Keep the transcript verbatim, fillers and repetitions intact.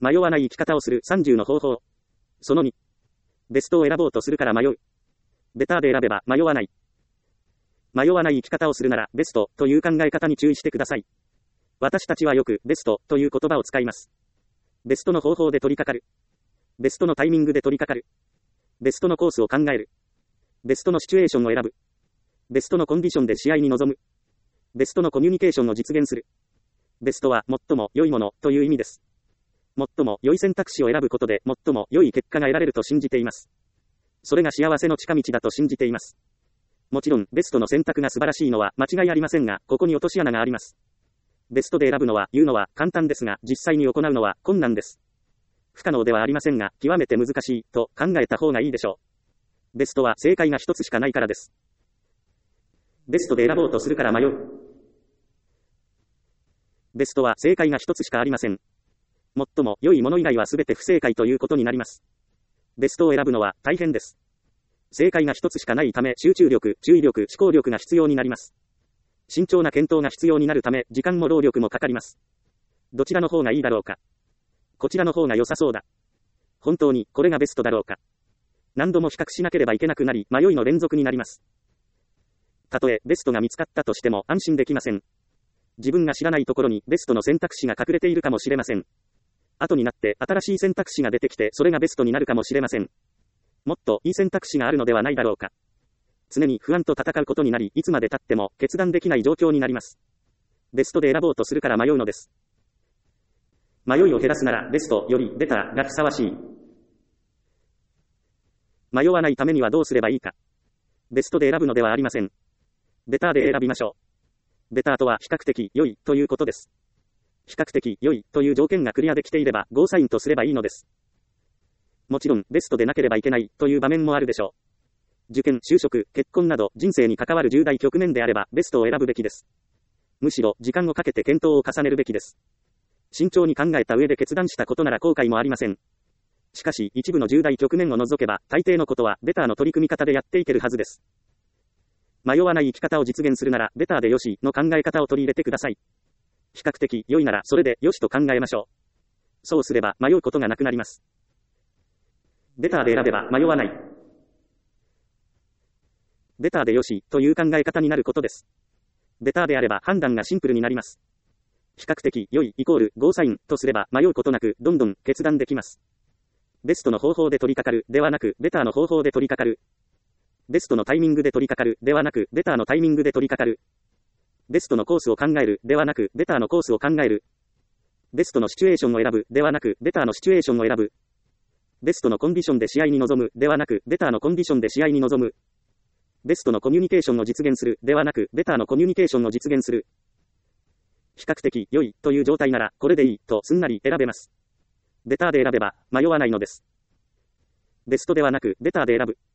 迷わない生き方をするさんじゅうの方法。そのに。ベストを選ぼうとするから迷う。ベターで選べば迷わない。迷わない生き方をするならベストという考え方に注意してください。私たちはよくベストという言葉を使います。ベストの方法で取り掛かる。ベストのタイミングで取り掛かる。ベストのコースを考える。ベストのシチュエーションを選ぶ。ベストのコンディションで試合に臨む。ベストのコミュニケーションを実現する。ベストは最も良いものという意味です。最も良い選択肢を選ぶことで最も良い結果が得られると信じています。それが幸せの近道だと信じています。もちろんベストの選択が素晴らしいのは間違いありませんが、ここに落とし穴があります。ベストで選ぶのは言うのは簡単ですが、実際に行うのは困難です。不可能ではありませんが、極めて難しいと考えた方がいいでしょう。ベストは正解が一つしかないからです。ベストで選ぼうとするから迷う。ベストは正解が一つしかありません。最も良いもの以外は全て不正解ということになります。ベストを選ぶのは大変です。正解が一つしかないため、集中力、注意力、思考力が必要になります。慎重な検討が必要になるため、時間も労力もかかります。どちらの方がいいだろうか。こちらの方が良さそうだ。本当にこれがベストだろうか。何度も比較しなければいけなくなり、迷いの連続になります。たとえベストが見つかったとしても安心できません。自分が知らないところにベストの選択肢が隠れているかもしれません。後になって新しい選択肢が出てきて、それがベストになるかもしれません。もっといい選択肢があるのではないだろうか。常に不安と戦うことになり、いつまで経っても決断できない状況になります。ベストで選ぼうとするから迷うのです。迷いを減らすならベストよりベターがふさわしい。迷わないためにはどうすればいいか。ベストで選ぶのではありません。ベターで選びましょう。ベターとは比較的良いということです。比較的良いという条件がクリアできていればゴーサインとすればいいのです。もちろんベストでなければいけないという場面もあるでしょう。受験、就職、結婚など人生に関わる重大局面であればベストを選ぶべきです。むしろ時間をかけて検討を重ねるべきです。慎重に考えた上で決断したことなら後悔もありません。しかし一部の重大局面を除けば大抵のことはベターの取り組み方でやっていけるはずです。迷わない生き方を実現するならベターでよしの考え方を取り入れてください。比較的良いならそれでよしと考えましょう。そうすれば迷うことがなくなります。ベターで選べば迷わない。ベターでよしという考え方になることです。ベターであれば判断がシンプルになります。比較的良いイコールゴーサインとすれば迷うことなくどんどん決断できます。ベストの方法で取り掛かるではなくベターの方法で取り掛かる。ベストのタイミングで取り掛かるではなくベターのタイミングで取り掛かる。ベストのコースを考えるではなくベターのコースを考える。ベストのシチュエーションを選ぶではなくベターのシチュエーションを選ぶ。ベストのコンディションで試合に臨むではなくベターのコンディションで試合に臨む。ベストのコミュニケーションを実現するではなくベターのコミュニケーションを実現する。比較的良いという状態ならこれでいいとすんなり選べます。ベターで選べば迷わないのです。ベストではなくベターで選ぶ。